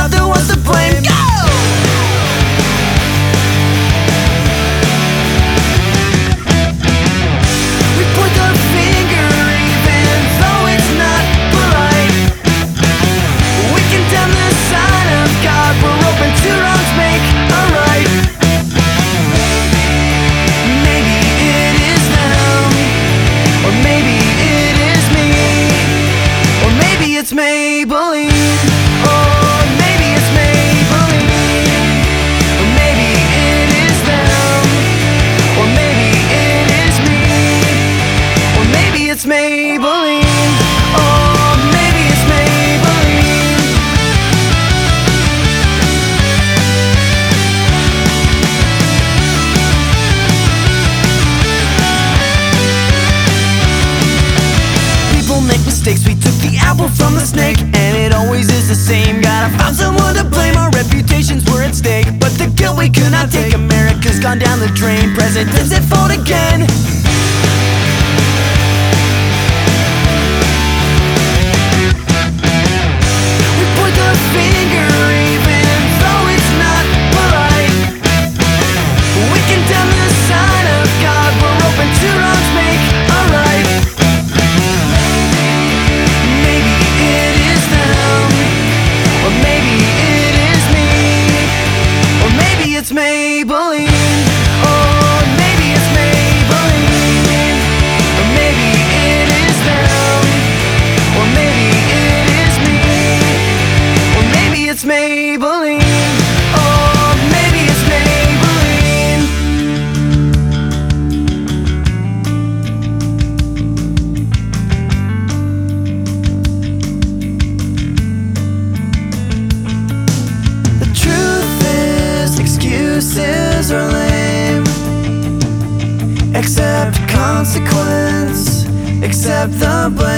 other one's to blame. Go! We point the finger even though it's not polite. We condemn the sign of God, we're open to wrongs make a right. Maybe it is them, or maybe it is me, or maybe it's Maybelline. Or maybe it's Maybelline. Or maybe it is them, or maybe it is me, or maybe it's Maybelline. Or maybe it's Maybelline. People make mistakes, we took the apple from the snake, and it always is the same. Gotta find someone to blame, our reputations were at stake, but the guilt we could not take. America's gone down the drain, presidents at fault again. We point the finger even though it's not polite. We condemn the sign of God, we're open to wrongs make a right. Maybe it is them, or maybe it is me, or maybe it's Maybelline. Or maybe it's Maybelline. Or maybe it is them, or maybe it is me, or maybe it's Maybelline. Or maybe it's Maybelline. The truth is, excuses are lame. Accept consequence, accept the blame.